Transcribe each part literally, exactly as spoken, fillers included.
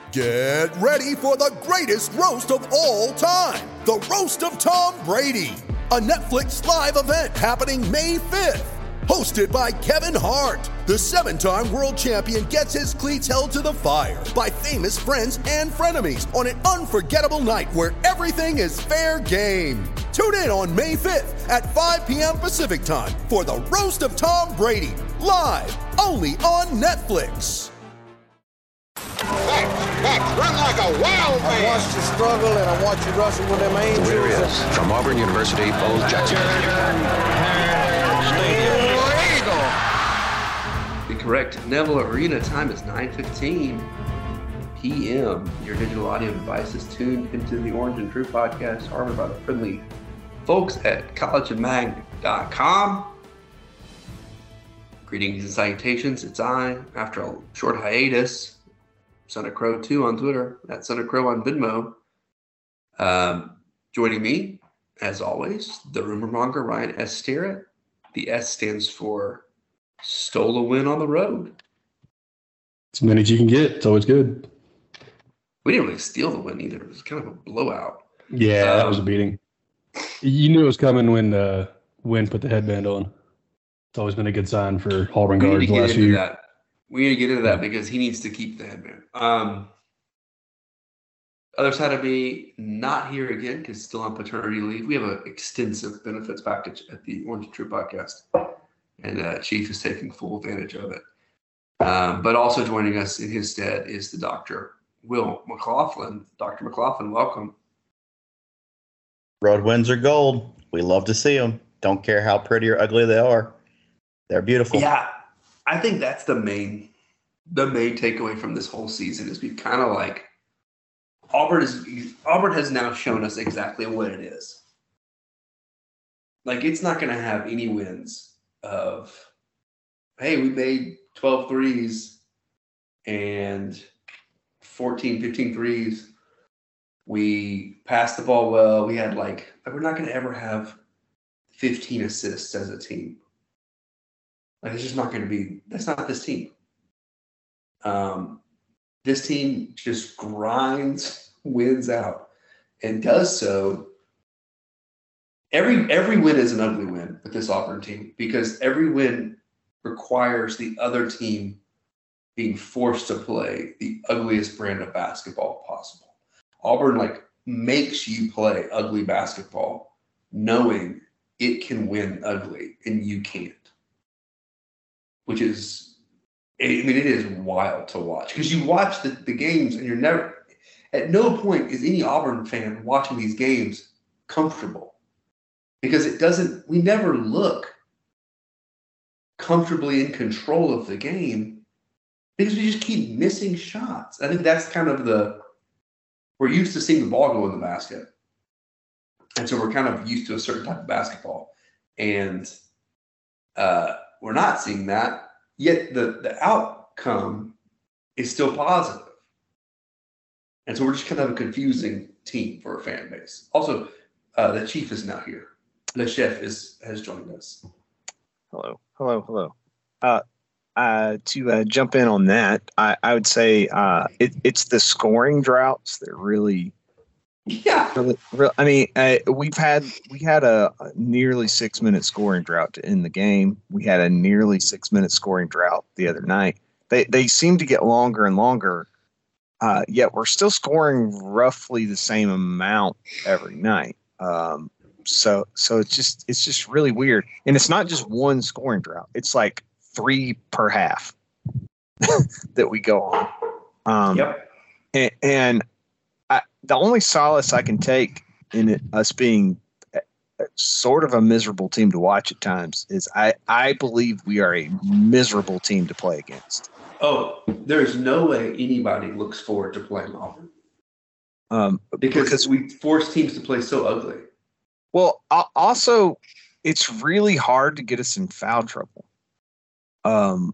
Get ready for the greatest roast of all time, the Roast of Tom Brady, a Netflix live event happening May fifth. Hosted by Kevin Hart, the seven-time world champion gets his cleats held to the fire by famous friends and frenemies on an unforgettable night where everything is fair game. Tune in on May fifth at five p.m. Pacific time for the Roast of Tom Brady, live only on Netflix. Back, back, run like a wild man. I watched you struggle and I watched you wrestle with them angels. Here he is, from Auburn University, Bo Jackson. The correct Neville Arena time is nine fifteen p.m. Your digital audio device is tuned into the Orange and True podcast, armored by the friendly folks at college and mag dot com. Greetings and salutations. It's I, after a short hiatus, Son of Crow two on Twitter, that's Son of Crow on Venmo. Um, joining me, as always, the rumor monger, Ryan S. Sterrett. The S stands for stole a win on the road. As many as you can get. It's always good. We didn't really steal the win either. It was kind of a blowout. Yeah, um, that was a beating. You knew it was coming when uh, Wynn put the headband on. It's always been a good sign for Auburn guards the last few years. That. We need to get into that because he needs to keep the headband. Um, other side of me, not here again because still on paternity leave. We have an extensive benefits package at the Orange and True podcast, and uh, Chief is taking full advantage of it. Um, but also joining us in his stead is the Doctor Will McLaughlin. Doctor McLaughlin, welcome. Road wins are gold. We love to see them. Don't care how pretty or ugly they are. They're beautiful. Yeah, I think that's the main, the main takeaway from this whole season is we kind of like Auburn is Auburn has now shown us exactly what it is. Like it's not going to have any wins of, hey, we made twelve threes and fourteen, fifteen threes. We passed the ball well. We had like, we're not going to ever have fifteen assists as a team. Like it's just not going to be, that's not this team. Um, this team just grinds wins out and does so. Every, every win is an ugly win with this Auburn team because every win requires the other team being forced to play the ugliest brand of basketball possible. Auburn like makes you play ugly basketball knowing it can win ugly and you can't. Which is, I mean, it is wild to watch because you watch the, the games and you're never, at no point is any Auburn fan watching these games comfortable because it doesn't, we never look comfortably in control of the game because we just keep missing shots. I think that's kind of the, we're used to seeing the ball go in the basket. And so we're kind of used to a certain type of basketball. And uh, we're not seeing that, yet the, the outcome is still positive. And so we're just kind of a confusing team for a fan base. Also, uh, the Chief is now here. Le Chef is has joined us. Hello, hello, hello. Uh, uh, to uh, jump in on that, I, I would say uh, it, it's the scoring droughts that really – Yeah, really, really, I mean, uh, we've had we had a, a nearly six minute scoring drought to end the game. We had a nearly six minute scoring drought the other night. They they seem to get longer and longer, uh, yet we're still scoring roughly the same amount every night. Um, so so it's just it's just really weird, and it's not just one scoring drought. It's like three per half that we go on. Um, yep, and. and I, the only solace I can take in it, us being a, a sort of a miserable team to watch at times is I, I believe we are a miserable team to play against. Oh, there's no way anybody looks forward to playing Auburn. Um, because, because we force teams to play so ugly. Well, also, it's really hard to get us in foul trouble. Um,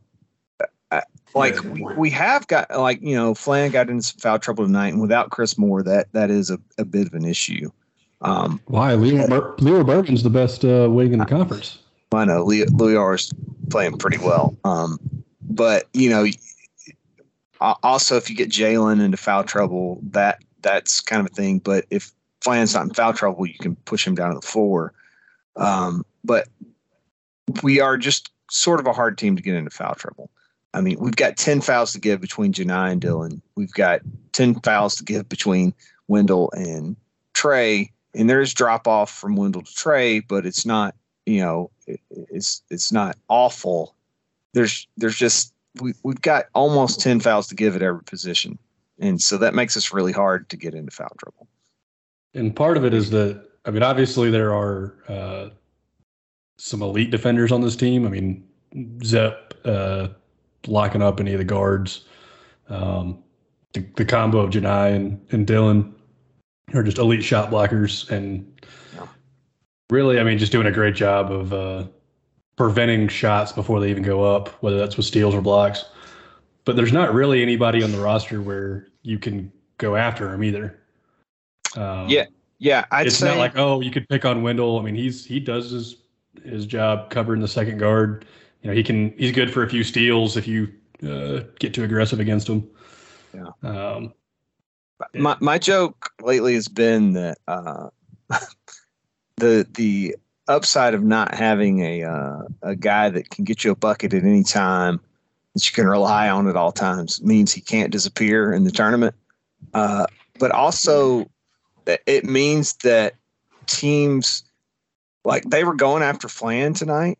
Like we, we have got like, you know, Flan got into some foul trouble tonight, and without Chris Moore, that that is a, a bit of an issue. Um, Why? Leo, Bur- Leo Bergen's the best uh, wing in the conference. I know Leo, Leo is playing pretty well. Um, but, you know, al- also, if you get Jalen into foul trouble, that that's kind of a thing. But if Flan's not in foul trouble, you can push him down to the four. Um, but we are just sort of a hard team to get into foul trouble. I mean, we've got ten fouls to give between Janai and Dylan. We've got ten fouls to give between Wendell and Trey. And there's drop off from Wendell to Trey, but it's not, you know, it, it's it's not awful. There's there's just we we've got almost ten fouls to give at every position, and so that makes us really hard to get into foul trouble. And part of it is that, I mean, obviously there are uh, some elite defenders on this team. I mean, Zep uh, locking up any of the guards, um, the, the combo of Janai and, and Dylan are just elite shot blockers, and yeah. really, I mean, just doing a great job of uh, preventing shots before they even go up, whether that's with steals or blocks. But there's not really anybody on the roster where you can go after him either. Um, yeah, yeah. I'd it's say, not like, oh, you could pick on Wendell. I mean, he's he does his his job covering the second guard. You know, he can he's good for a few steals if you uh, get too aggressive against him. Yeah. Um, My my joke lately has been that uh, the the upside of not having a uh, a guy that can get you a bucket at any time that you can rely on at all times means he can't disappear in the tournament. Uh, but also, it means that teams like they were going after Flan tonight,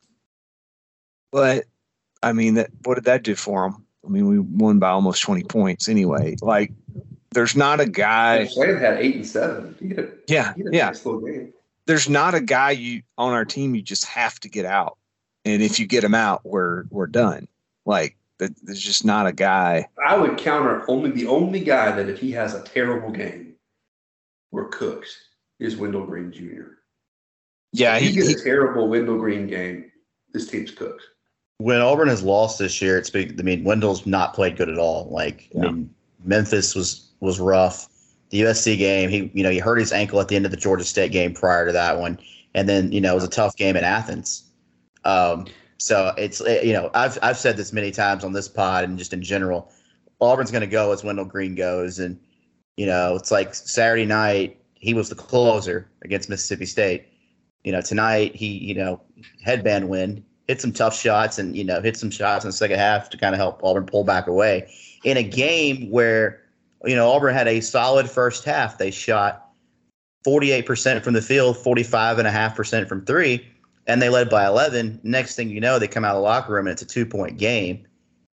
but I mean that what did that do for them? I mean, we won by almost twenty points anyway. Like. There's not a guy. Flan had eight and seven. He had a, yeah, he had a yeah. nice little game. There's not a guy you on our team you just have to get out, and if you get him out, we're we're done. Like there's just not a guy. I would counter only the only guy that if he has a terrible game, we're cooked is Wendell Green Junior Yeah, if he, he gets he, a terrible Wendell Green game, this team's cooked. When Auburn has lost this year, it's big. I mean, Wendell's not played good at all. Like, Yeah. I mean, Memphis was was rough. The U S C game, he you know he hurt his ankle at the end of the Georgia State game prior to that one, and then you know it was a tough game in Athens. Um, so it's you know I've I've said this many times on this pod and just in general, Auburn's going to go as Wendell Green goes, and you know it's like Saturday night he was the closer against Mississippi State. You know tonight he you know headband win, hit some tough shots, and you know hit some shots in the second half to kind of help Auburn pull back away in a game where. You know, Auburn had a solid first half. They shot forty-eight percent from the field, forty-five point five percent from three, and they led by eleven. Next thing you know, they come out of the locker room, and it's a two-point game.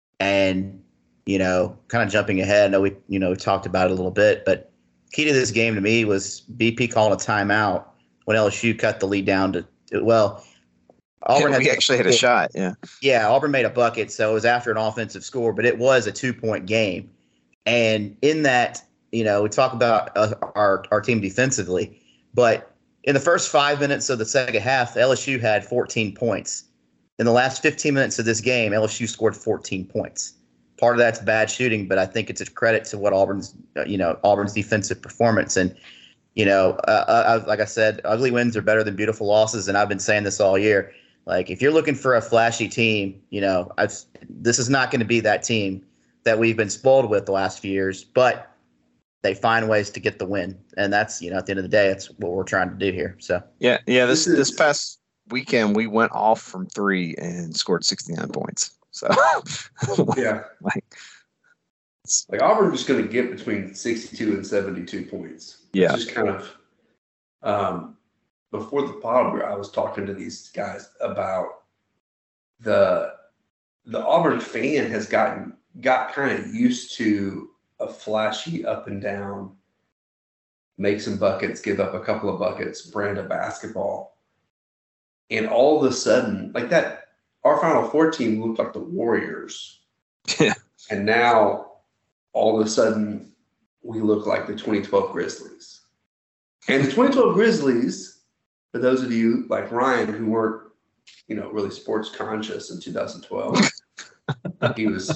And, you know, kind of jumping ahead, I know we, you know, we talked about it a little bit, but key to this game to me was B P calling a timeout when L S U cut the lead down to, well, Auburn yeah, we had actually had a shot, yeah. Yeah, Auburn made a bucket, so it was after an offensive score, but it was a two-point game. And in that, you know, we talk about uh, our our team defensively, but in the first five minutes of the second half, L S U had fourteen points. In the last fifteen minutes of this game, L S U scored fourteen points. Part of that's bad shooting, but I think it's a credit to what Auburn's, uh, you know, Auburn's defensive performance. And, you know, uh, I, like I said, ugly wins are better than beautiful losses, and I've been saying this all year. Like, if you're looking for a flashy team, you know, I've, this is not going to be that team that we've been spoiled with the last few years, but they find ways to get the win. And that's, you know, at the end of the day, that's what we're trying to do here. So, yeah, yeah, this This is- this past weekend we went off from three and scored sixty-nine points. So, Yeah. like, Like Auburn's just going to get between sixty-two and seventy-two points. Yeah. It's just kind of um, before the pod, I was talking to these guys about the the Auburn fan has gotten got kind of used to a flashy up and down, make some buckets, give up a couple of buckets, brand of basketball. And all of a sudden, like that, our Final Four team looked like the Warriors. Yeah. And now, all of a sudden, we look like the twenty twelve Grizzlies. And the twenty twelve Grizzlies, for those of you like Ryan who weren't, you know, really sports conscious in two thousand twelve, he was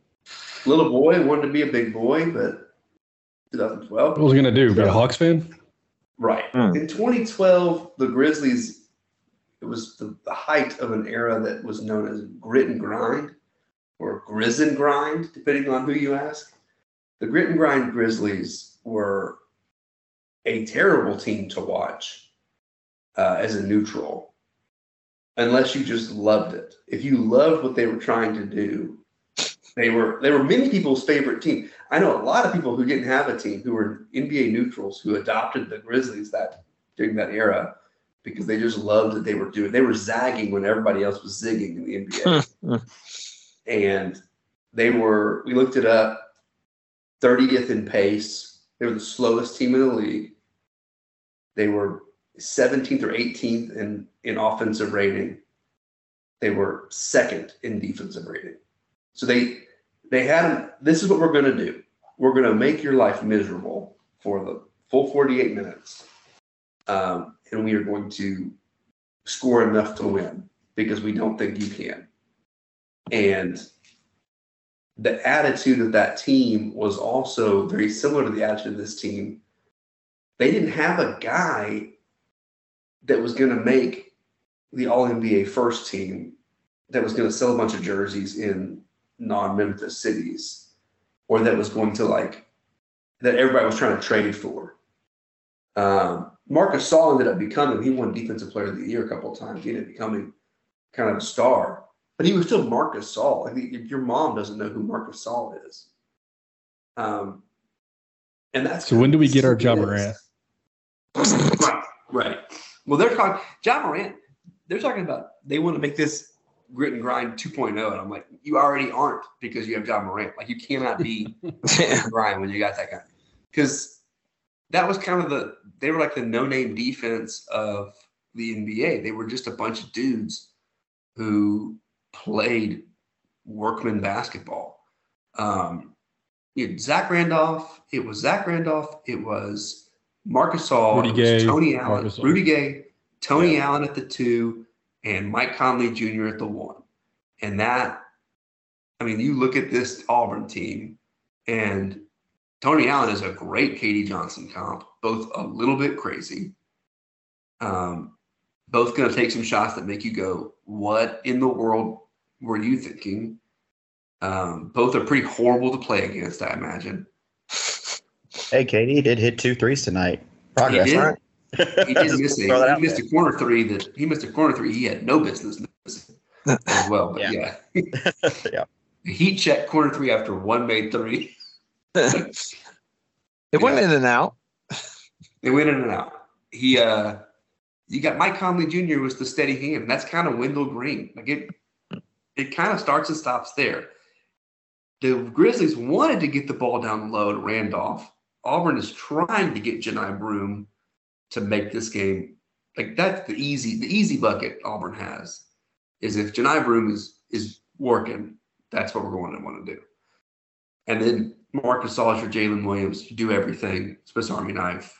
a little boy, wanted to be a big boy, but twenty twelve. What was he going to do? Be a Hawks fan? Right. Hmm. In twenty twelve, the Grizzlies, it was the, the height of an era that was known as grit and grind, or Grizz and Grind, depending on who you ask. The Grit and Grind Grizzlies were a terrible team to watch uh, as a neutral, unless you just loved it. If you loved what they were trying to do, they were they were many people's favorite team. I know a lot of people who didn't have a team who were N B A neutrals who adopted the Grizzlies that during that era because they just loved what they were doing. They were zagging when everybody else was zigging in the N B A. And they were, we looked it up, thirtieth in pace. They were the slowest team in the league. They were seventeenth or eighteenth in, in offensive rating. They were second in defensive rating. So they they had, this is what we're going to do. We're going to make your life miserable for the full forty-eight minutes. Um, and we are going to score enough to win because we don't think you can. And the attitude of that team was also very similar to the attitude of this team. They didn't have a guy that was going to make the All N B A first team that was going to sell a bunch of jerseys in non-Memphis cities, or that was going to like, that everybody was trying to trade for. Um, Marcus Saul ended up becoming, he won Defensive Player of the Year a couple of times. He ended up becoming kind of a star, but he was still Marcus Saul. I mean, your mom doesn't know who Marcus Saul is. Um, and that's so when do we get our Ja Morant? Right, right. Well, they're talking, Ja Morant, they're talking about, they want to make this Grit and Grind two point oh, and I'm like, you already aren't because you have Ja Morant. Like, you cannot be Grit and Grind when you got that guy. Because that was kind of the, they were like the no-name defense of the N B A. They were just a bunch of dudes who played workman basketball. Um, you had Zach Randolph. It was Zach Randolph. It was Marcus Saul. Rudy it was Gay, Tony Allen. Marcus Saul. Rudy Gay, Tony Yeah. Allen at the two, and Mike Conley Junior at the one. And that, I mean, you look at this Auburn team, and Tony Allen is a great K D Johnson comp, both a little bit crazy. Um, both going to take some shots that make you go, what in the world were you thinking? Um, both are pretty horrible to play against, I imagine. Hey, K D did hit two threes tonight. Progress, He did. right? He did miss Throw that a, out he missed there. a corner three that he missed a corner three he had no business missing as well. But yeah, Yeah. Yeah. Heat check corner three after one made three. It went Yeah. in and out. They went in and out. He, uh, you got Mike Conley Junior was the steady hand. That's kind of Wendell Green. Like it, it kind of starts and stops there. The Grizzlies wanted to get the ball down low to Randolph. Auburn is trying to get Janai Broome to make this game. Like that's the easy, the easy bucket Auburn has is if Janai Broome is is working, that's what we're going to want to do. And then Marcus Saul or Jalen Williams do everything, Swiss Army knife.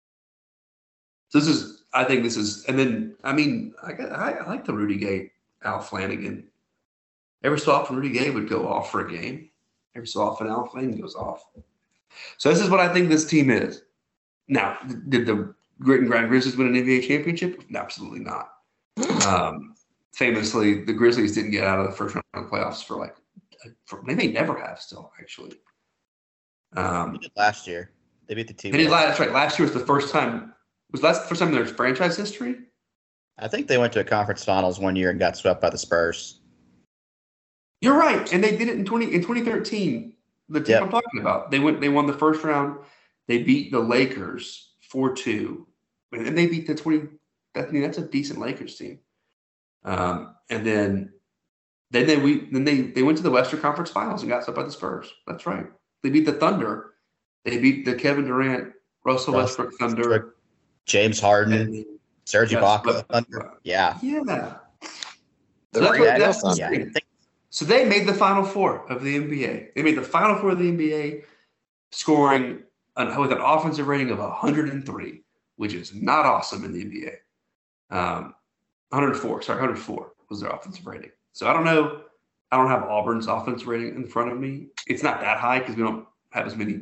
So this is, I think this is, and then, I mean, I, got, I, I like the Rudy Gay, Al Flanagan. Every so often, Rudy Gay would go off for a game. Every so often, Al Flanagan goes off. So this is what I think this team is. Now, did the Grit and Grind Grizzlies win an N B A championship? Absolutely not. Um, famously, the Grizzlies didn't get out of the first round of the playoffs for like, for, they may never have still, actually. Um, They did last year. They beat the team. They did last, that's right. Last year was the first time. Was last the first time in their franchise history? I think they went to a conference finals one year and got swept by the Spurs. You're right, and they did it in twenty in twenty thirteen. The team Yep. I'm talking about, they went. They won the first round. They beat the Lakers four two, and they beat the twenty. I mean, that's a decent Lakers team. Um, and then, then they we then they they went to the Western Conference Finals and got swept by the Spurs. That's right. They beat the Thunder. They beat the Kevin Durant, Russell Russell Westbrook Thunder. James Harden, And, Serge Yes, Ibaka. but- Thunder. Yeah. yeah. The So that's Rio what- that's Thunder. Yeah. I think So they made the Final Four of the N B A. They made the Final Four of the N B A, scoring an, with an offensive rating of one hundred three, which is not awesome in the N B A. Um, one hundred four, sorry, one hundred four was their offensive rating. So I don't know. I don't have Auburn's offensive rating in front of me. It's not that high because we don't have as many.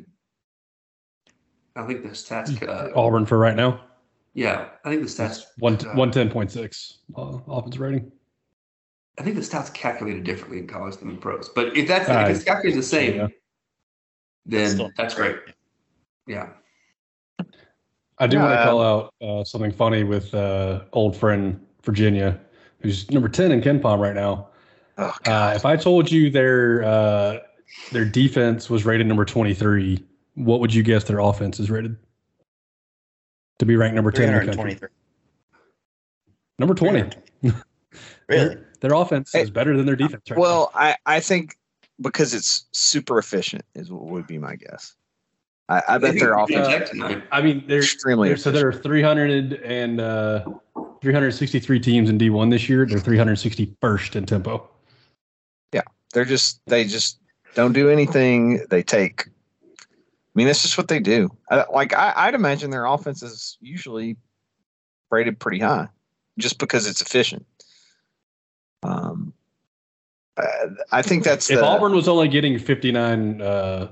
I think the stats. Uh, Auburn for right now. Yeah, I think the stats. One uh, one ten point six uh, offense rating. I think the stats calculated differently in college than in pros. But if that's Uh, if it's calculated the same, yeah. then Still- that's great. Yeah. I do Yeah, want to call um, out uh, something funny with uh, old friend Virginia, who's number ten in Ken Palm right now. Oh, Uh, if I told you their uh, their defense was rated number twenty-three, what would you guess their offense is rated to be ranked number ten in the country? three twenty-three. Number twenty. Really? Their, their offense is better than their defense. Right Well, I, I think because it's super efficient is what would be my guess. I, I bet their offense Tech tonight. now. I mean, they're extremely There- so efficient. there are three hundred and uh, three hundred sixty-three teams in D one this year. They're three hundred sixty-first in tempo. They're just they just don't do anything. They take. I mean, that's just what they do. I, like I, I'd imagine their offense is usually rated pretty high, just because it's efficient. Um, I, I think that's If the, Auburn was only getting fifty-nine, uh,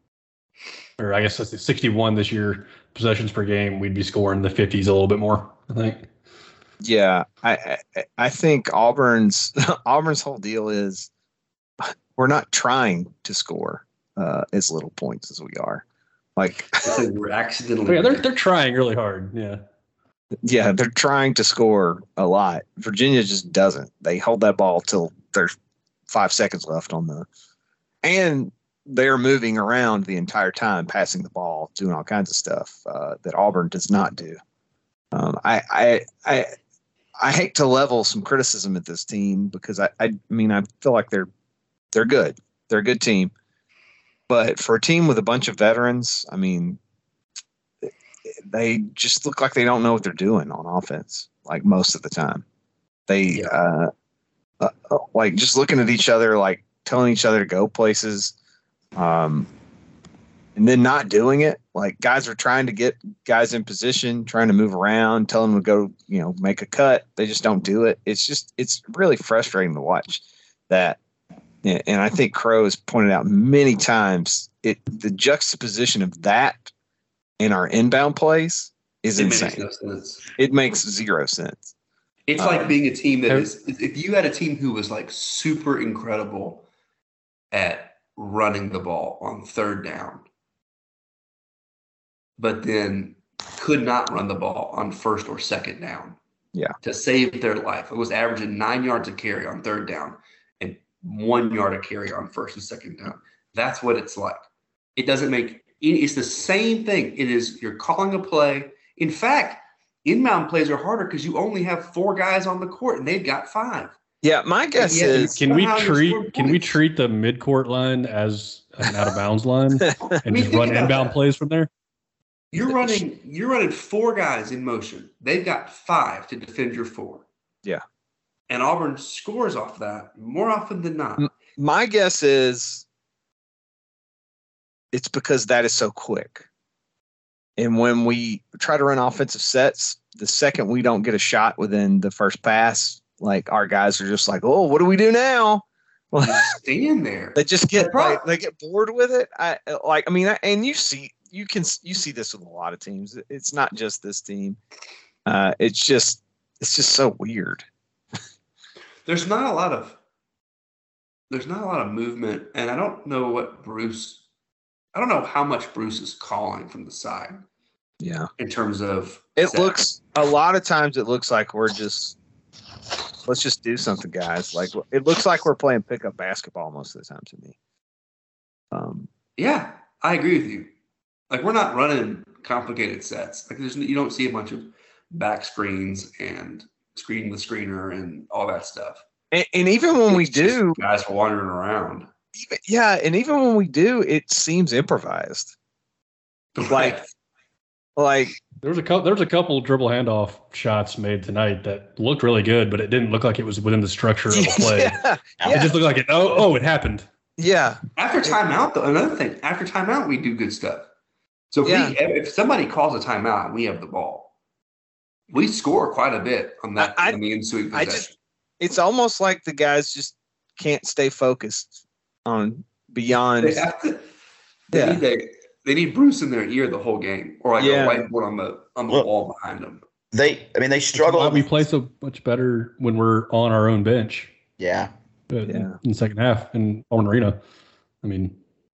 or I guess that's sixty-one this year possessions per game, we'd be scoring the fifties a little bit more, I think. Yeah, I, I I think Auburn's Auburn's whole deal is we're not trying to score uh, as little points as we are. Like, So we're accidentally. Oh, yeah, they're they're trying really hard. Yeah. yeah, they're trying to score a lot. Virginia just doesn't. They hold that ball till there's five seconds left on the, and they're moving around the entire time, passing the ball, doing all kinds of stuff uh, that Auburn does not do. Um, I, I, I, I hate to level some criticism at this team because I, I mean, I feel like they're, they're good. They're a good team, but for a team with a bunch of veterans, I mean, they just look like they don't know what they're doing on offense. Like most of the time, they, uh, uh, like just looking at each other, like telling each other to go places, um, and then not doing it. Like guys are trying to get guys in position, trying to move around, tell them to go, you know, make a cut. They just don't do it. It's just, it's really frustrating to watch that. And I think Crow has pointed out many times it, the juxtaposition of that in our inbound plays is It insane. makes no sense. It makes zero sense. It's Um, like being a team that have- is. If you had a team who was like super incredible at running the ball on third down, but then could not run the ball on first or second down. Yeah. To save their life. It was averaging nine yards a carry on third down and one yard a carry on first and second down. That's what it's like. It doesn't make it's the same thing. It is you're calling a play. In fact, inbound plays are harder because you only have four guys on the court and they've got five. Yeah, my guess Yeah, is Can we somehow you treat scored can we points. treat the midcourt line as an out of bounds line and mean, just think run about inbound that. plays from there? You're running you're running four guys in motion. They've got five to defend your four. Yeah. And Auburn scores off that more often than not. Mm. my guess is it's because that is so quick. And when we try to run offensive sets, the second we don't get a shot within the first pass, like our guys are just like, oh, what do we do now? You stand there. They just get The pro- like, they get bored with it. I like. I mean, I, and you see, you can you see this with a lot of teams. It's not just this team. Uh, it's just it's just so weird. There's not a lot of there's not a lot of movement, and I don't know what Bruce. I don't know how much Bruce is calling from the side Yeah, in terms of it sets. looks a lot of times. It looks like we're just let's just do something, guys. Like it looks like we're playing pickup basketball most of the time to me. Um, Yeah, I agree with you. Like we're not running complicated sets. Like there's you don't see a bunch of back screens and screen the screener and all that stuff. and, and even when we It's just do, guys wandering around. even, yeah, and even when we do, it seems improvised. Like, like There was a couple. There was a couple dribble handoff shots made tonight that looked really good, but it didn't look like it was within the structure of the play. yeah, It yeah, just looked like it. Oh, oh, it happened. yeah. After timeout, though, another thing. After timeout, we do good stuff. So if, Yeah. we, if somebody calls a timeout and we have the ball, we score quite a bit on that I- I- on the ensuing I possession. just, it's almost like the guys just can't stay focused on beyond. They have to. They, Yeah. need they, they need Bruce in their ear the whole game, or like Yeah. a whiteboard on the on the Look. wall behind them. They, I mean, they That's struggle. why we play so much better when we're on our own bench. Yeah. uh, Yeah. in the second half in Auburn Arena. I mean,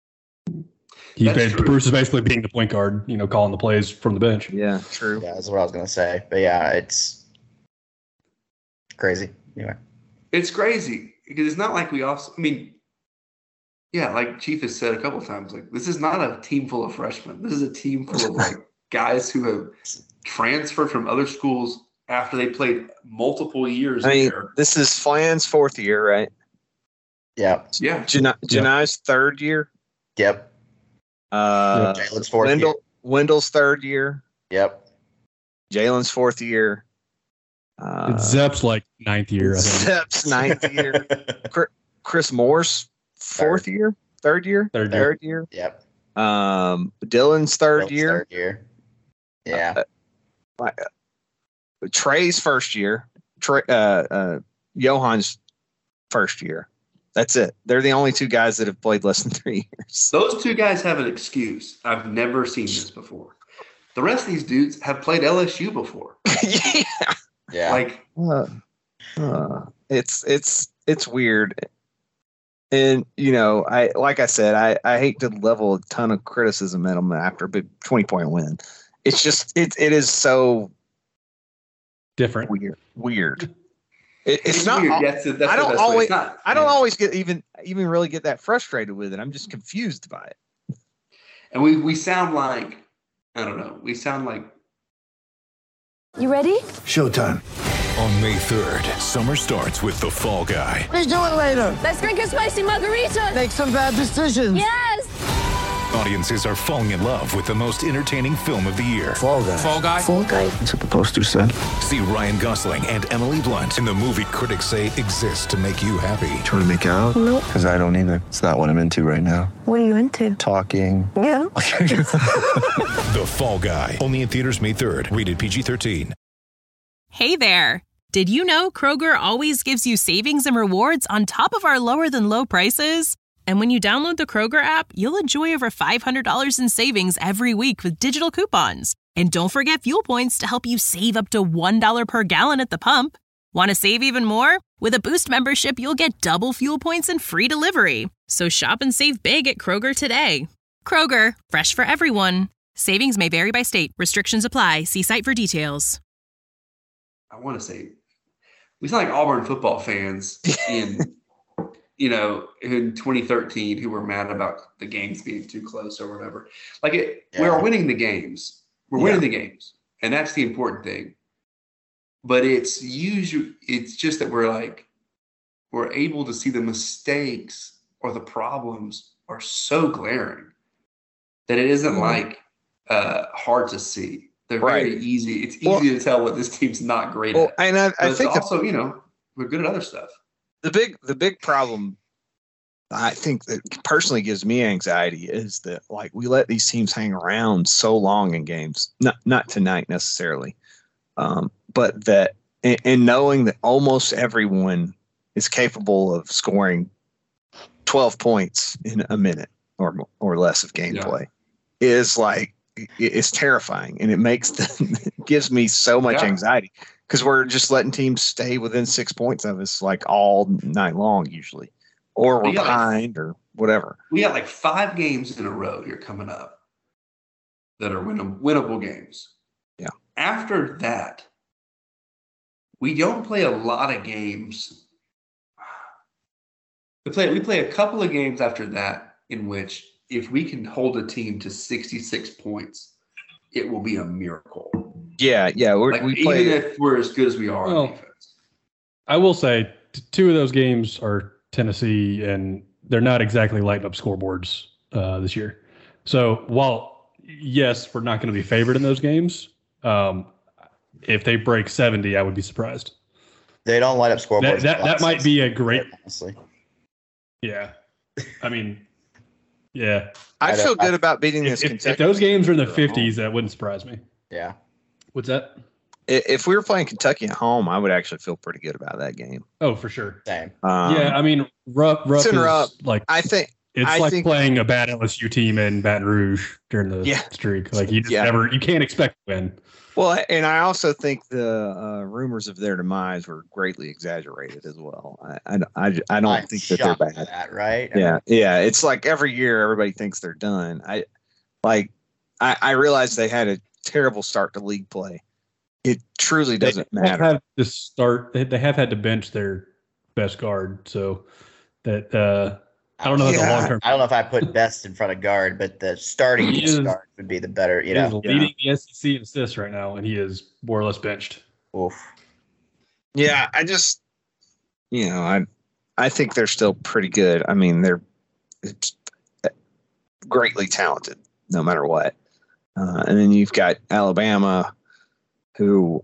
he's That's been, true. Bruce is basically being the point guard, you know, calling the plays from the bench. Yeah, true. Yeah, that's what I was gonna say. But yeah, it's crazy. Anyway. It's crazy because it's not like we also. I mean, yeah, like Chief has said a couple of times, like this is not a team full of freshmen. This is a team full of like guys who have transferred from other schools after they played multiple years I mean, there. this is Flan's fourth year, right? Yeah. Yeah, Janai, Janai's third year. Yep. Uh, Jalen's fourth Wendell, year. Wendell's third year. Yep. Jalen's fourth year. Uh, It's Zepp's like ninth year, I think. Zepp's ninth year. Chris Moore's fourth Third. year, third year, Third year. third year. Yep. Um, Dylan's third Dylan's year. Third year. Yeah. Uh, Trey's first year. Trey, uh, uh, Johan's first year. That's it. They're the only two guys that have played less than three years. those two guys have an excuse. I've never seen this before. The rest of these dudes have played L S U before. yeah. yeah. Like, Uh, uh, it's it's it's weird. And you know, I like I said, I, I hate to level a ton of criticism at them after a big twenty point win. It's just it it is so Different. weird. Weird. It, it's, it's not. weird. al- That's, the- that's I the don't best way. always. It's not, I don't yeah. always get even even really get that frustrated with it. I'm just confused by it. And we we sound like I don't know. We sound like You ready? Showtime. On May third, summer starts with The Fall Guy. Let's do it later. Let's drink a spicy margarita. Make some bad decisions. Yes. Audiences are falling in love with the most entertaining film of the year. Fall guy. Fall Guy. Fall guy. That's what the poster said. See Ryan Gosling and Emily Blunt in the movie critics say exists to make you happy. Trying to make it out? Nope. Because I don't either. It's not what I'm into right now. What are you into? Talking. Yeah. The Fall Guy. Only in theaters May third. Rated P G thirteen. Hey there. Did you know Kroger always gives you savings and rewards on top of our lower than low prices? And when you download the Kroger app, you'll enjoy over five hundred dollars in savings every week with digital coupons. And don't forget fuel points to help you save up to one dollar per gallon at the pump. Want to save even more? With a Boost membership, you'll get double fuel points and free delivery. So shop and save big at Kroger today. Kroger, fresh for everyone. Savings may vary by state. Restrictions apply. See site for details. I want to say we sound like Auburn football fans in you know in twenty thirteen who were mad about the games being too close or whatever. Like it, Yeah. we're winning the games. We're winning the games, and that's the important thing. But it's usually it's just that we're like we're able to see the mistakes or the problems are so glaring that it isn't Mhm. like uh, hard to see. They're Right. very easy. It's easy Well- to tell what this team's not great Well, at. and I, But I it's think the, also, you know, we're good at other stuff. the big the big problem I think that personally gives me anxiety is that like we let these teams hang around so long in games. Not not tonight necessarily, um, but that and, and knowing that almost everyone is capable of scoring twelve points in a minute or or less of gameplay is like it- it's terrifying, and it makes the, it gives me so much Yeah. anxiety because we're just letting teams stay within six points of us like all night long usually, or we're We got, like- behind or whatever. We got like five games in a row here coming up that are win- winnable games. Yeah. After that, we don't play a lot of games. We play we play a couple of games after that in which if we can hold a team to sixty-six points, it will be a miracle. Yeah, yeah, we're, Like, we play. even if we're as good as we are Well, on defense. I will say t- two of those games are Tennessee, and they're not exactly lighting up scoreboards uh, this year. So while, yes, we're not going to be favored in those games, um, if they break seventy, I would be surprised. They don't light up scoreboards. That, that, that might be a great honestly. Yeah. I mean, yeah. I I feel don't- I- good about beating this If, if, Kentucky. if those games are in the at home. fifties, that wouldn't surprise me. Yeah. What's that? I- If we were playing Kentucky at home, I would actually feel pretty good about that game. Oh, for sure. Same. Um, yeah, I mean, Rupp, Rupp Listen, is Rupp, like I think It's I like think, playing a bad L S U team in Baton Rouge during the Yeah. streak. Like you just Yeah. never, you can't expect to win. Well, and I also think the uh, rumors of their demise were greatly exaggerated as well. I, I, I, I don't I'm think that shocked they're by bad. that, right? Yeah, yeah. It's like every year everybody thinks they're done. I like. I, I realized they had a terrible start to league play. It truly doesn't they matter. Have had to start. They, they have had to bench their best guard, so that uh, I don't know Yeah. the long term. I don't know if I put best in front of guard, but the starting He is- guard would be the better. You He is know, leading the S E C in assists right now, and he is more or less benched. Oof. Yeah, I just, you know, I, I think they're still pretty good. I mean, they're it's greatly talented, no matter what. Uh, and then you've got Alabama, who,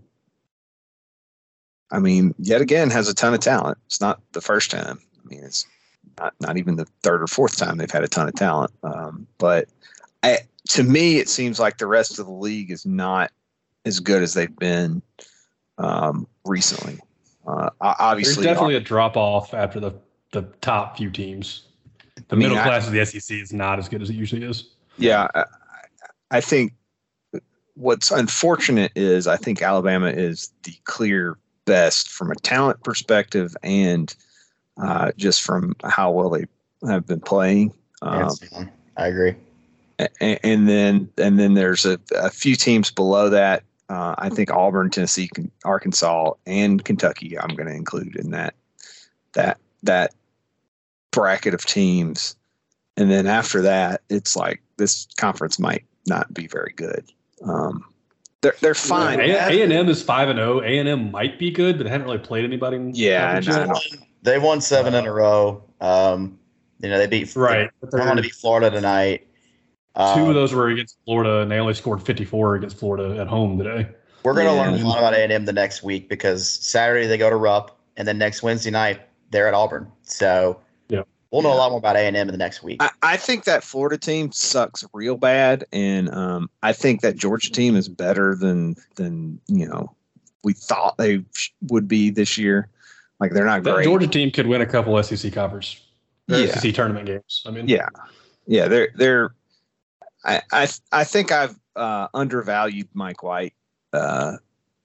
I mean, yet again has a ton of talent. It's not the first time. I mean, it's not not even the third or fourth time they've had a ton of talent. Um, but I, to me, it seems like the rest of the league is not as good as they've been um, recently. Uh, obviously, There's definitely a drop off after the, the top few teams. The I mean, middle I- class of the S E C is not as good as it usually is. Yeah, I, I think what's unfortunate is I think Alabama is the clear best from a talent perspective and uh, just from how well they have been playing. Um, Yes, I agree. and, and then and then there's a, a few teams below that. Uh, I think Auburn, Tennessee, Con- Arkansas, and Kentucky. I'm going to include in that that that bracket of teams. And then after that, it's like this conference might not be very good. Um, they're they're fine. A and M is five and zero. A and M might be good, but they haven't really played anybody. In Yeah, conference and I yet. don't- They won seven in a row. Um, you know, they beat Right. They want to beat Florida tonight. Um, Two of those were against Florida, and they only scored fifty-four against Florida at home today. We're going to Yeah. learn a lot about A and M the next week because Saturday they go to Rupp, and then next Wednesday night they're at Auburn. So Yeah. we'll know a lot more about A and M in the next week. I, I think that Florida team sucks real bad, and um, I think that Georgia team is better than than you know we thought they sh- would be this year. Like they're not That great. Georgia team could win a couple S E C conference, or Yeah. S E C tournament games. I mean, Yeah, yeah, they're they're. I I I think I've uh, undervalued Mike White uh,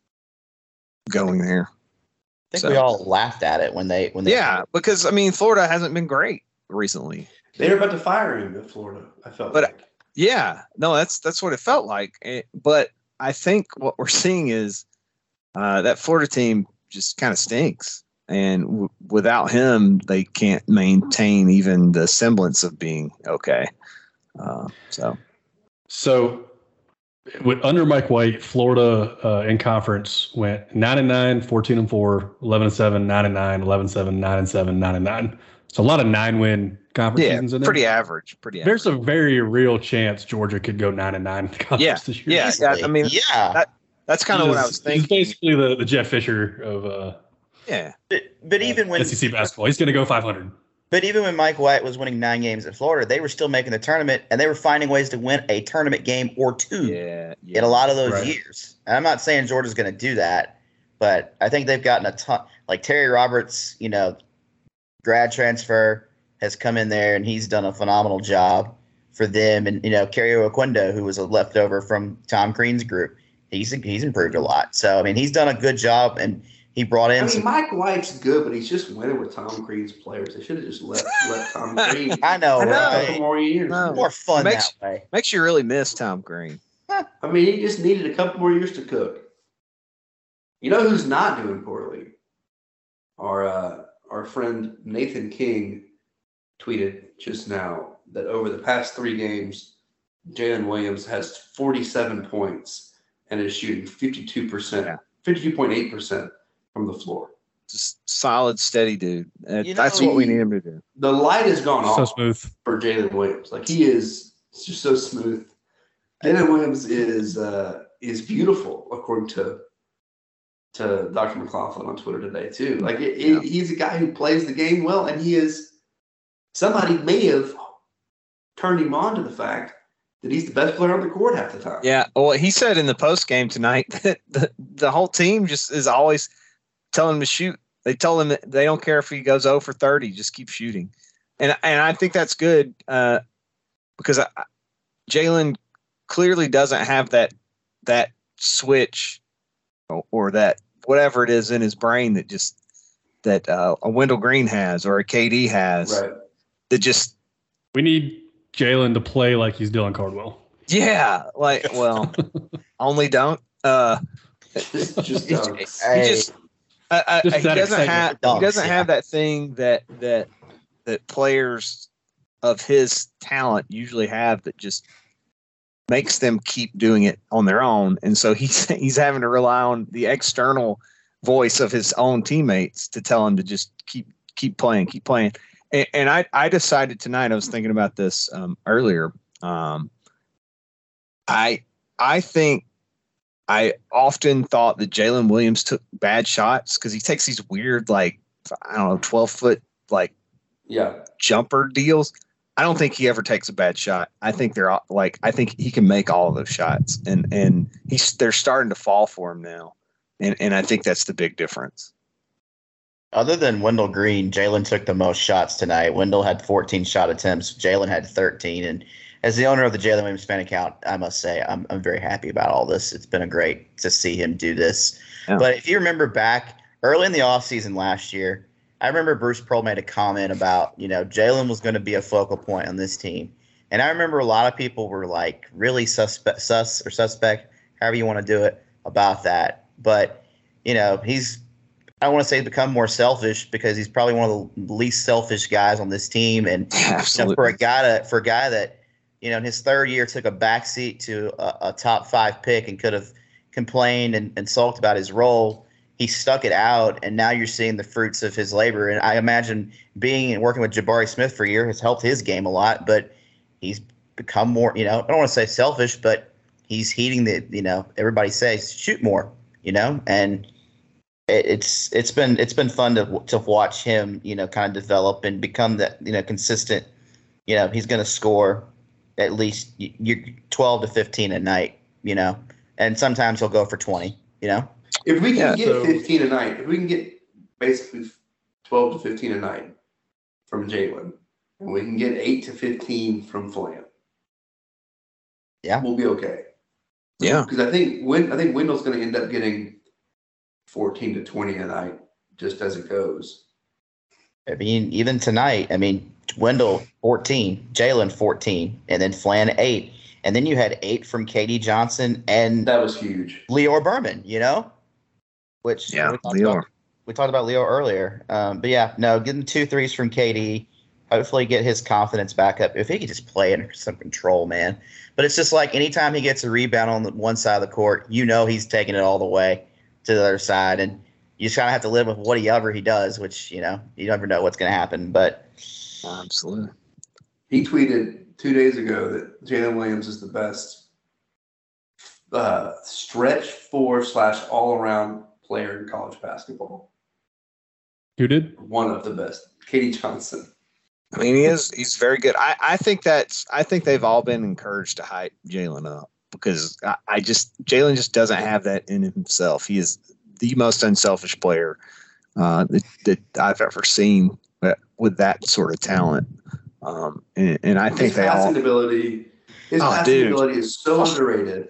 going there. I think So- we all laughed at it when they when they Yeah, because I mean Florida hasn't been great recently. They were about to fire him at Florida. I felt But- like. Yeah, no, that's that's what it felt like. Eh, But I think what we're seeing is uh, that Florida team just kind of stinks, and w- without him, they can't maintain even the semblance of being okay. Uh, so So, with, under Mike White, Florida uh, in conference went nine and nine, fourteen and four, eleven and seven, nine and nine, eleven and seven, nine and seven, nine and nine. So a lot of nine win conference yeah, seasons in there. pretty average. Pretty average. There's a very real chance Georgia could go nine and nine in the conference Yeah, this year. yeah, Easily. yeah, I mean, yeah. that- that's kind of He what I is- was thinking. He's basically the, the Jeff Fisher of uh, Yeah, but, but even when S E C basketball. He's going to go five hundred. But even when Mike White was winning nine games at Florida, they were still making the tournament, and they were finding ways to win a tournament game or two yeah, yeah. in a lot of those Right. years. And I'm not saying Georgia's going to do that, but I think they've gotten a ton. Like Terry Roberts, you know, grad transfer has come in there, and he's done a phenomenal job for them. And you know, Kerry Oquendo, who was a leftover from Tom Crean's group, he's he's improved a lot. So I mean, he's done a good job, and he brought in I mean, some. Mike White's good, but he's just winning with Tom Crean's players. They should have just let let Tom Crean. I know, I know. a right? couple more years. No. More fun Makes- that way. Makes you really miss Tom Green. I mean, he just needed a couple more years to cook. You know who's not doing poorly? Our uh, our friend Nathan King tweeted just now that over the past three games, Jalen Williams has forty-seven points and is shooting fifty-two percent, Yeah. fifty-two point eight percent from the floor. Just solid, steady dude. Uh, You know, that's what we he- need him to do. The light has gone So off smooth. for Jalen Williams. Like he is it's just so smooth. Jalen Williams is uh, is beautiful, according to to Doctor McLaughlin on Twitter today too. Like it, it- Yeah. he's a guy who plays the game well, and he is somebody may have turned him on to the fact that he's the best player on the court half the time. Yeah. Well, he said in the post game tonight that the, the whole team just is always telling him to shoot. They tell him that they don't care if he goes zero for thirty, just keep shooting. and and I think that's good uh, because I, Jalen clearly doesn't have that that switch or, or that whatever it is in his brain that just that uh, a Wendell Green has or a K D has. Right. That just we need Jalen to play like he's Dylan Cardwell. Yeah, like well, only don't. Uh, just, just don't. He just, I, I, just he doesn't have Dunks, he doesn't yeah. have that thing that that that players of his talent usually have that just makes them keep doing it on their own, and so he's he's having to rely on the external voice of his own teammates to tell him to just keep keep playing, keep playing. And, and I I decided tonight. I was thinking about this um, earlier. Um, I I think I often thought that Jalen Williams took bad shots because he takes these weird, like, I don't know, twelve foot like yeah jumper deals. I don't think he ever takes a bad shot. I think they're all, like I think he can make all of those shots, and and he's they're starting to fall for him now, and and I think that's the big difference. Other than Wendell Green, Jalen took the most shots tonight. Wendell had fourteen shot attempts. Jalen had thirteen, and as the owner of the Jalen Williams fan account, I must say I'm I'm very happy about all this. It's been a great to see him do this. Yeah. But if you remember back early in the offseason last year, I remember Bruce Pearl made a comment about, you know, Jalen was going to be a focal point on this team. And I remember a lot of people were like really suspect, sus or suspect, however you want to do it, about that. But, you know, he's I don't want to say become more selfish because he's probably one of the least selfish guys on this team. And you know, for a guy to, for a guy that, you know, in his third year took a backseat to a, a top five pick and could have complained and, and sulked about his role. He stuck it out, and now you're seeing the fruits of his labor. And I imagine being and working with Jabari Smith for a year has helped his game a lot, but he's become more, you know, I don't want to say selfish, but he's heeding the, you know, everybody says shoot more, you know, and it, it's it's been it's been fun to to watch him, you know, kind of develop and become that, you know, consistent. You know, he's going to score at least you're twelve to fifteen a night, you know, and sometimes he'll go for twenty, you know. If we can Yeah, get so- fifteen a night, if we can get basically twelve to fifteen a night from Jalen, and we can get eight to fifteen from Flan, Yeah. we'll be okay. Yeah. Because I think when I think Wendell's going to end up getting fourteen to twenty a night, just as it goes. I mean, even tonight, I mean, Wendell fourteen, Jalen fourteen, and then Flan eight. And then you had eight from K D Johnson and That was huge. Lior Berman, you know? Which Yeah, we talked Lior. About, we talked about Leo earlier. Um, but yeah, no, getting two threes from K D, hopefully get his confidence back up. If he could just play in some control, man. But it's just like anytime he gets a rebound on the one side of the court, you know he's taking it all the way to the other side. And you just kind of have to live with whatever he does, which, you know, you never know what's going to happen. But Absolutely. He tweeted two days ago that Jalen Williams is the best uh, stretch four slash all around player in college basketball. Who did? One of the best, K D Johnson. I mean, he is he's very good. I, I think that's I think they've all been encouraged to hype Jalen up because I, I just Jalen just doesn't have that in himself. He is the most unselfish player uh, that, that I've ever seen with that sort of talent. Um, and, and I think his they passing all ability, his Oh, passing dude. ability is so underrated.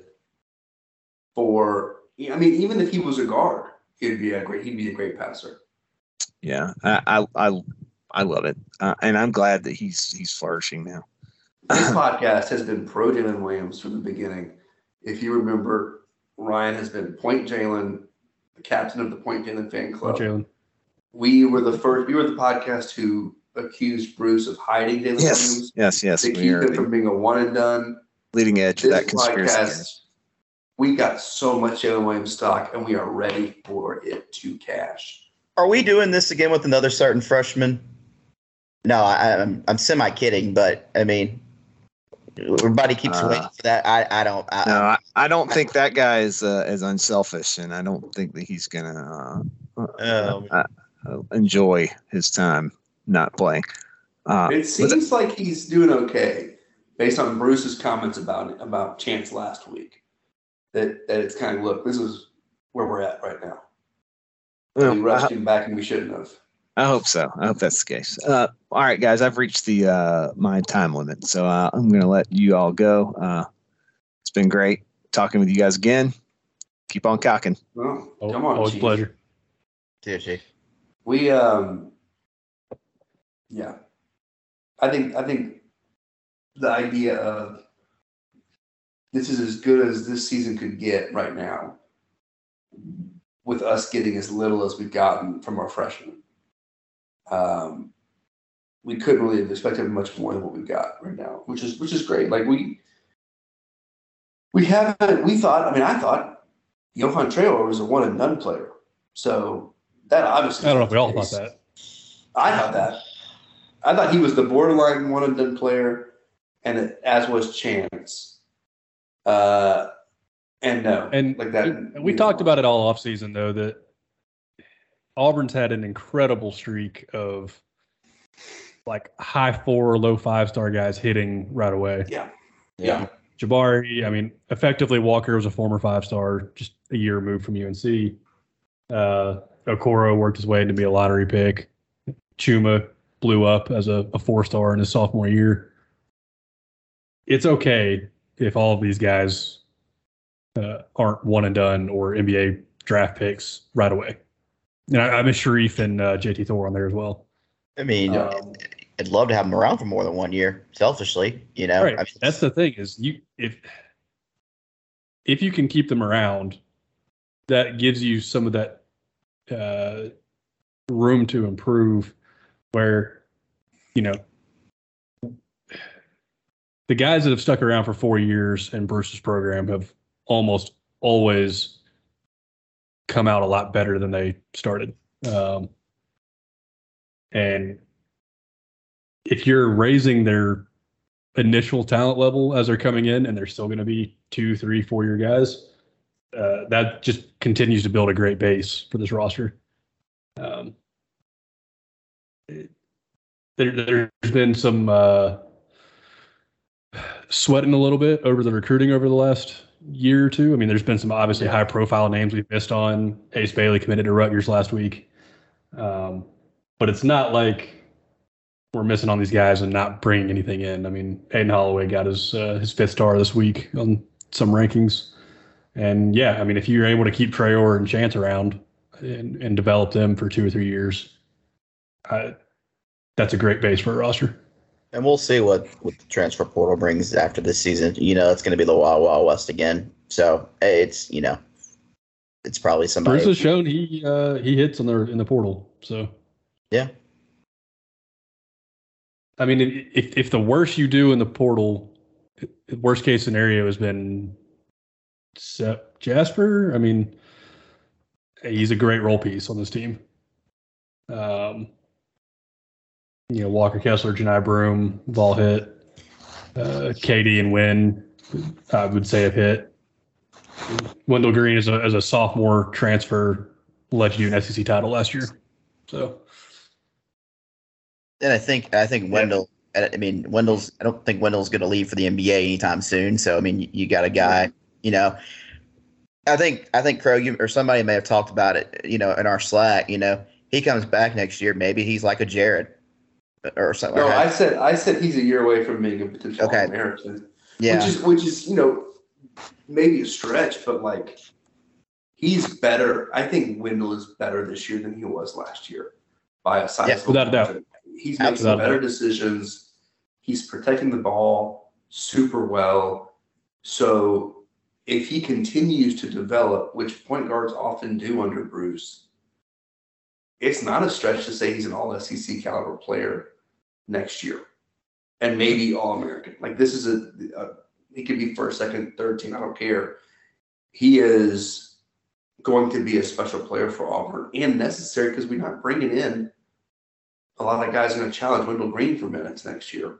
For I mean, even if he was a guard, he'd be a great he'd be a great passer. yeah, I I I, I love it, uh, and I'm glad that he's he's flourishing now. This podcast has been pro Jalen Williams from the beginning. If you remember, Ryan has been Point Jalen, the captain of the Point Jalen fan club. Jalen. We were the first. We were the podcast who accused Bruce of hiding Jalen Yes, Williams yes, yes. to We keep are him the from being a one and done. leading edge of This that conspiracy. podcast, we got so much Jalen Williams stock, and we are ready for it to cash. are we doing this again with another certain freshman? No, I, I'm I'm semi kidding, but I mean, everybody keeps Uh, waiting for that. I, I don't. I, No, I, I don't think that guy is uh, as unselfish, and I don't think that he's gonna uh, uh, Um, uh, uh, enjoy his time not playing. Uh, It but seems like he's doing okay, based on Bruce's comments about it, about Chance last week. That that it's kind of look, this is where we're at right now. well, we I, rushed him back, and we shouldn't have. I hope so. I hope that's the case. Uh, all right, guys, I've reached the uh, my time limit, so uh, I'm going to let you all go. Uh, it's been great talking with you guys again. Keep on cocking. Well, Oh, come on, always Chief. pleasure. See you, Chief. We um, yeah, I think I think the idea of this is as good as this season could get right now, with us getting as little as we've gotten from our freshmen. Um, we couldn't really have expected much more than what we've got right now, which is which is great. Like we we haven't we thought. I mean, I thought Johan Traylor was a one and done player, so that obviously. I don't know if we all thought that. I thought that. I thought he was the borderline one and done player, and it, as was Chance. Uh, and no, And, like that. and we talked about it all offseason, though, that Auburn's had an incredible streak of like high four, low five star guys hitting right away. Yeah. Yeah. Jabari, I mean, effectively Walker was a former five star, just a year removed from U N C. Uh, Okoro worked his way to be a lottery pick. Chuma blew up as a, a four star in his sophomore year. It's okay if all of these guys uh, aren't one and done or N B A draft picks right away. And I, I miss Sharif and uh, J T Thor on there as well. I mean, Um, I'd love to have him around for more than one year. Selfishly, you know. Right. I mean, That's the thing is you if if you can keep them around, that gives you some of that uh, room to improve. Where you know the guys that have stuck around for four years in Bruce's program have almost always come out a lot better than they started. Um, and if you're raising their initial talent level as they're coming in and they're still going to be two, three, four year guys, uh, that just continues to build a great base for this roster. Um, it, there, there's been some uh, sweating a little bit over the recruiting over the last year or two. I mean, there's been some obviously high profile names we've missed on. Ace Bailey committed to Rutgers last week. Um, but it's not like we're missing on these guys and not bringing anything in. I mean, Aiden Holloway got his uh, his fifth star this week on some rankings. And yeah, I mean, if you're able to keep Traore and Chance around and, and develop them for two or three years, I, that's a great base for a roster. and we'll see what, what the transfer portal brings after this season. You know, it's going to be the Wild Wild West again. So it's, you know, it's probably somebody. Bruce has shown he uh, he hits on the in the portal. So yeah. I mean, if if the worst you do in the portal, worst case scenario has been Sep Jasper. I mean, he's a great role piece on this team. Um, you know, Walker Kessler, Janai Broom, Vol hit, uh, Katie and Wynn, I would say have hit. Wendell Green as a as a sophomore transfer led you an S E C title last year. So. And I think I think Wendell. I mean, Wendell's. I don't think Wendell's going to leave for the N B A anytime soon. So I mean, you, you got a guy. You know, I think I think Crow, you, or somebody may have talked about it. You know, in our Slack. You know, he comes back next year. Maybe he's like a Jared or something. No, like I said I said he's a year away from being a potential Okay. All-American. Yeah. Which is which is you know maybe a stretch, but like he's better. I think Wendell is better this year than he was last year by a sizable without a doubt. margin. He's making Absolutely. better decisions. He's protecting the ball super well. So if he continues to develop, which point guards often do under Bruce, it's not a stretch to say he's an all S E C caliber player next year and maybe All-American. Like this is a, a he could be first, second, third team. I don't care. He is going to be a special player for Auburn and necessary because we're not bringing in a lot of guys are going to challenge Wendell Green for minutes next year.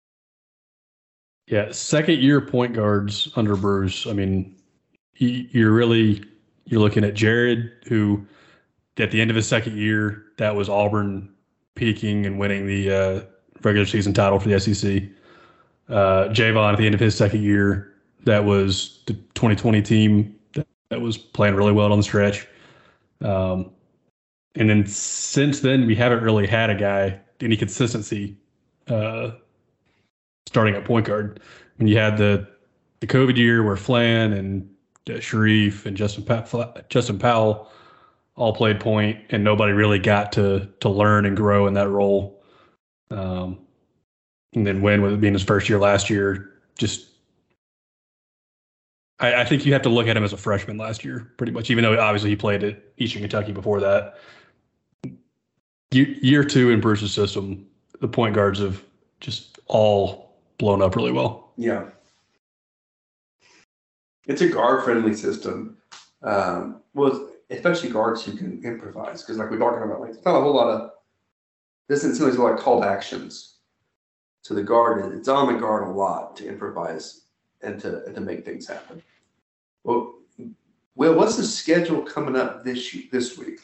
Yeah, second year point guards under Bruce. I mean, he, you're really you're looking at Jared, who at the end of his second year, that was Auburn peaking and winning the uh, regular season title for the S E C. Uh, Javon at the end of his second year, that was the twenty twenty team that, that was playing really well on the stretch. Um, and then since then, we haven't really had a guy, any consistency uh, starting at point guard. When you had the the COVID year where Flan and uh, Sharif and Justin pa- Justin Powell all played point, and nobody really got to to learn and grow in that role. Um, and then Wynn, with it being his first year last year, just I, I think you have to look at him as a freshman last year, pretty much, even though obviously he played at Eastern Kentucky before that. Year, year two in Bruce's system, the point guards have just all blown up really well. Yeah. It's a guard-friendly system. Um, well, especially guards who can improvise, because like we're talking about, like, it's not a whole lot of – this isn't a lot of called actions. So the guard, it's on the guard a lot to improvise and to and to make things happen. Well, Will, what's the schedule coming up this this week?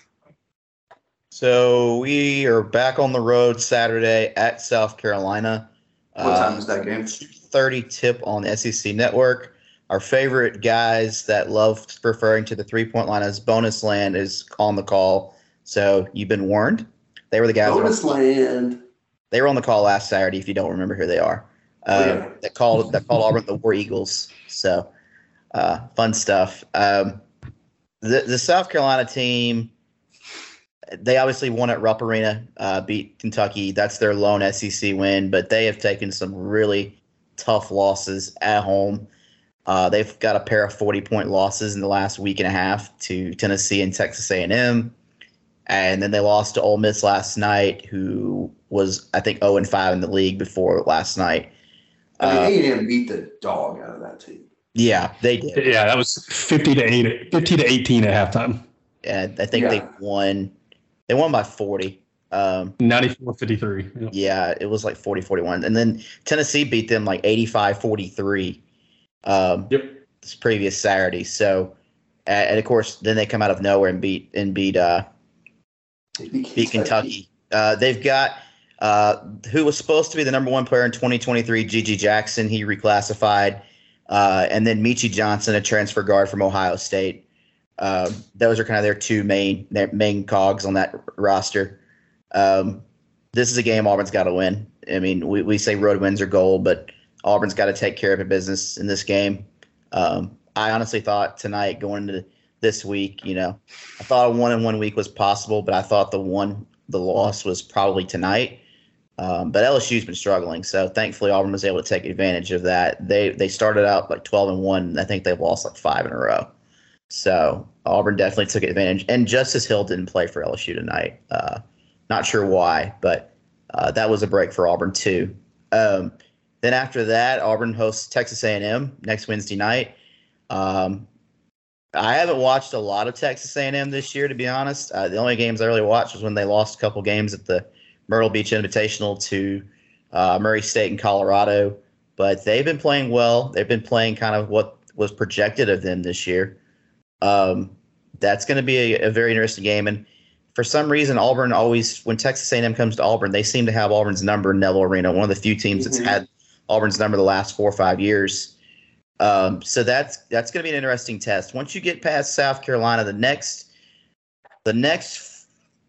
So we are back on the road Saturday at South Carolina. What time uh, is that game? two thirty tip on the S E C Network. Our favorite guys that love referring to the three-point line as bonus land is on the call. So you've been warned. They were the guys. Bonus that were, land. They were on the call last Saturday. If you don't remember who they are, uh, oh, yeah. that called that called Auburn the War Eagles. So uh, fun stuff. Um, the the South Carolina team. They obviously won at Rupp Arena, uh, beat Kentucky. That's their lone S E C win, but they have taken some really tough losses at home. Uh, they've got a pair of forty-point losses in the last week and a half to Tennessee and Texas A and M. And then they lost to Ole Miss last night, who was, I think, oh and five in the league before last night. I mean, uh, A and M beat the dog out of that team. Yeah, they did. Yeah, that was fifty to eight, fifty to eighteen at halftime. And I think Yeah. they won. They won by forty. Um, ninety-four fifty-three. Yep. Yeah, it was like forty forty-one. And then Tennessee beat them like eighty-five forty-three um, yep. this previous Saturday. So, and, and of course, then they come out of nowhere and beat and beat uh, beat Kentucky. Uh, they've got uh, who was supposed to be the number one player in twenty twenty-three, Gigi Jackson. He reclassified. Uh, and then Michi Johnson, a transfer guard from Ohio State. Uh, those are kind of their two main their main cogs on that roster. Um, this is a game Auburn's got to win. I mean, we, we say road wins are gold, but Auburn's got to take care of their business in this game. Um, I honestly thought tonight going into this week, you know, I thought a one in one week was possible, but I thought the one the loss was probably tonight. Um, but L S U's been struggling, so thankfully Auburn was able to take advantage of that. They they started out like twelve and one, and I think they've lost like five in a row. So Auburn definitely took advantage. And Justice Hill didn't play for L S U tonight. Uh, not sure why, but uh, that was a break for Auburn too. Um, then after that, Auburn hosts Texas A and M next Wednesday night. Um, I haven't watched a lot of Texas A and M this year, to be honest. Uh, the only games I really watched was when they lost a couple games at the Myrtle Beach Invitational to uh, Murray State and Colorado. But they've been playing well. They've been playing kind of what was projected of them this year. Um, that's going to be a, a very interesting game. And for some reason, Auburn always, when Texas A and M comes to Auburn, they seem to have Auburn's number in Neville Arena, one of the few teams mm-hmm. that's had Auburn's number the last four or five years. Um, so that's that's going to be an interesting test. Once you get past South Carolina, the next, the next,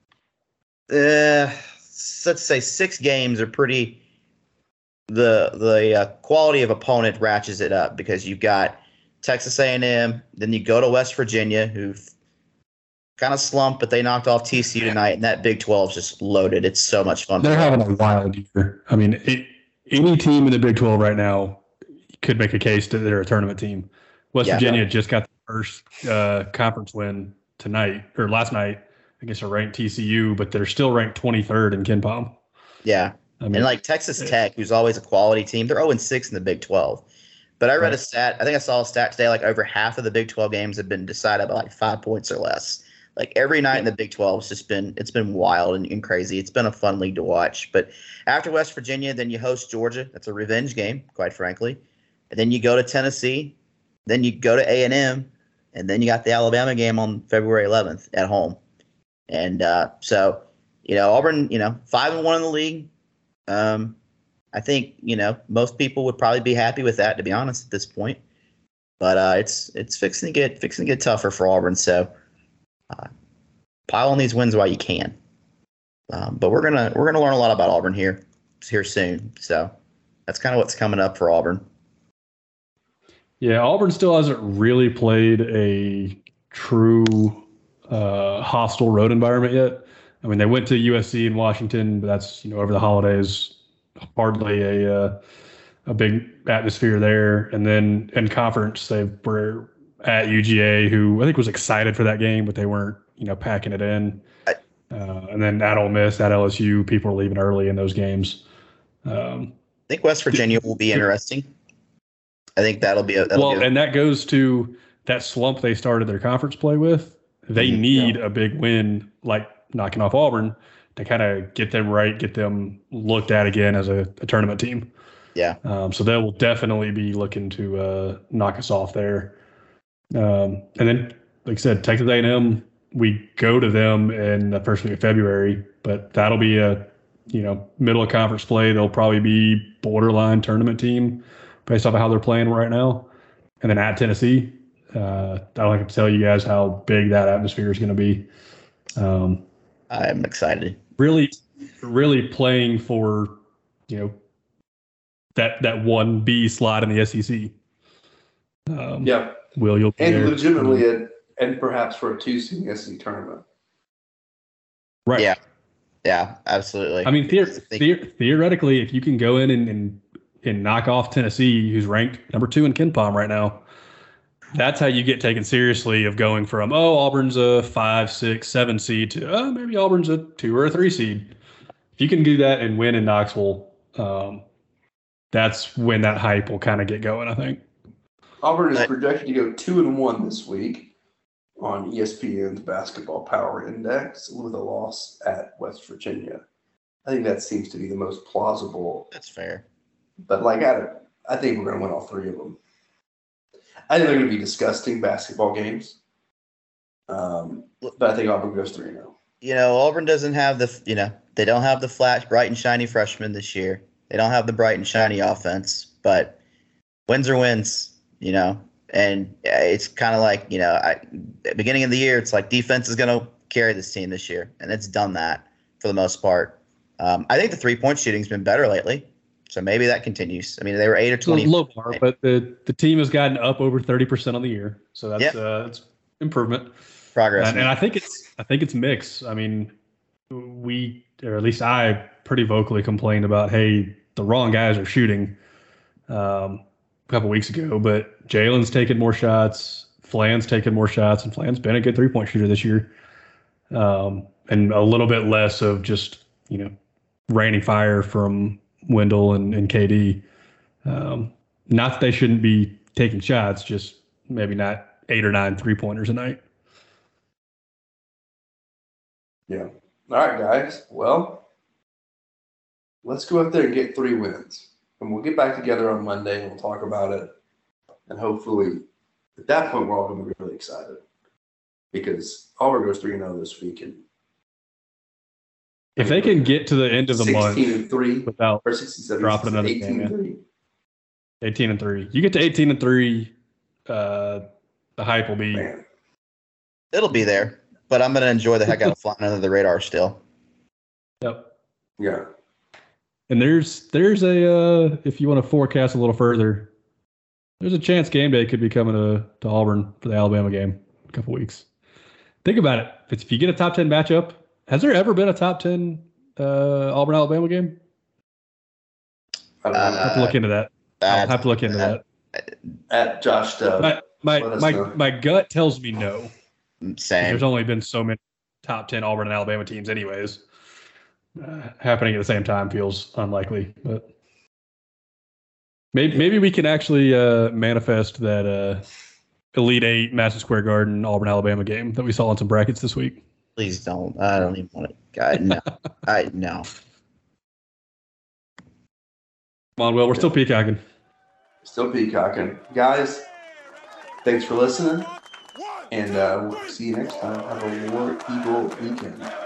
uh, let's say six games are pretty. The the uh, quality of opponent ratchets it up because you've got Texas A and M, then you go to West Virginia, who've kind of slumped, but they knocked off T C U tonight, and that Big twelve is just loaded. It's so much fun. They're having a wild year. I mean, it, any team in the Big twelve right now could make a case that they're a tournament team. West yeah, Virginia no. just got the first uh, conference win tonight, or last night, against a ranked T C U, but they're still ranked twenty-third in KenPom. Yeah. I mean, and like Texas Tech, who's always a quality team, they're oh and six in the Big twelve. But I read right. a stat, I think I saw a stat today, like over half of the Big twelve games have been decided by like five points or less. Like every night in the Big twelve, it's just been, it's been wild and, and crazy. It's been a fun league to watch. But after West Virginia, then you host Georgia. That's a revenge game, quite frankly. And then you go to Tennessee. Then you go to A and M. And then you got the Alabama game on February eleventh at home. And uh, so, you know, Auburn, you know, five and one in the league. Um, I think, you know, most people would probably be happy with that, to be honest, at this point. But uh, it's it's fixing to get fixing to get tougher for Auburn. So uh, pile on these wins while you can. Um, but we're gonna we're gonna learn a lot about Auburn here here soon. So that's kind of what's coming up for Auburn. Yeah, Auburn still hasn't really played a true uh, hostile road environment yet. I mean, they went to U S C in Washington, but that's, you know, over the holidays, hardly a uh, a big atmosphere there. And then in conference, they were at U G A, who I think was excited for that game, but they weren't, you know, packing it in. Uh, and then at Ole Miss, at L S U, people are leaving early in those games. Um, I think West Virginia will be interesting. I think that'll be a that'll well, be a, and that goes to that slump they started their conference play with. They mm-hmm. need yeah. a big win, like knocking off Auburn, to kind of get them right, get them looked at again as a, a tournament team. Yeah. Um, so they will definitely be looking to uh, knock us off there. Um, and then, like I said, Texas A and M, we go to them in the first week of February, but that'll be a, you know, middle of conference play. They'll probably be borderline tournament team based off of how they're playing right now. And then at Tennessee, uh, I don't have to tell you guys how big that atmosphere is going to be. Um, I'm excited. Really, really playing for, you know, that that one B slot in the S E C. Um, yeah. Will you'll be and there. legitimately, a, and perhaps for a two seed in the S E C tournament. Right. Yeah. Yeah. Absolutely. I mean, theor- theor- theoretically, if you can go in and, and and knock off Tennessee, who's ranked number two in KenPom right now, that's how you get taken seriously of going from, oh, Auburn's a five, six, seven seed to, oh, maybe Auburn's a two or a three seed. If you can do that and win in Knoxville, um, that's when that hype will kind of get going, I think. Auburn is projected to go two and one this week on E S P N's Basketball Power Index with a loss at West Virginia. I think that seems to be the most plausible. That's fair. But like I, I think we're going to win all three of them. I think they're going to be disgusting basketball games. Um, but I think Auburn goes three and oh. You know, Auburn doesn't have the, you know, they don't have the flash, bright and shiny freshmen this year. They don't have the bright and shiny offense, but wins are wins, you know. And it's kind of like, you know, I, at the beginning of the year, it's like defense is going to carry this team this year. And it's done that for the most part. Um, I think the three-point shooting's been better lately. So maybe that continues. I mean, they were eight or twenty. It's a low bar, but the, the team has gotten up over thirty percent on the year. So that's yep. uh, that's improvement. Progress. And, and I think it's I think it's mixed. I mean, we, or at least I, pretty vocally complained about, hey, the wrong guys are shooting um, a couple weeks ago. But Jalen's taking more shots. Flan's taking more shots. And Flan's been a good three-point shooter this year. Um, and a little bit less of just, you know, raining fire from Wendell and, and K D. Um, not that they shouldn't be taking shots, just maybe not eight or nine three-pointers a night. Yeah. All right, guys. Well, let's go out there and get three wins. And we'll get back together on Monday and we'll talk about it. And hopefully, at that point, we're all going to be really excited. Because Auburn goes three and oh this week. And if they can get to the end of the month and three, without or sixteen, dropping another eighteen game, and three. eighteen and three. You get to eighteen and three, uh, the hype will be. Man. It'll be there, but I'm going to enjoy the heck out of flying under the radar still. Yep. Yeah. And there's there's a uh, if you want to forecast a little further, there's a chance game day could be coming to, to Auburn for the Alabama game in a couple weeks. Think about it. If, it's, if you get a top ten matchup. Has there ever been a top ten uh, Auburn-Alabama game? I don't uh, know. I have to look into that. I'll have to look into at, that. At Josh Stubb. My my my, my gut tells me no. Same. There's only been so many top ten Auburn and Alabama teams anyways. Uh, happening at the same time feels unlikely. But maybe, maybe we can actually uh, manifest that uh, Elite Eight Madison Square Garden Auburn-Alabama game that we saw in some brackets this week. Please don't. I don't even want it. God, no. I no. Come on, Will. We're still peacocking. Still peacocking. Guys, thanks for listening. And uh, we'll see you next time. Have a War Eagle weekend.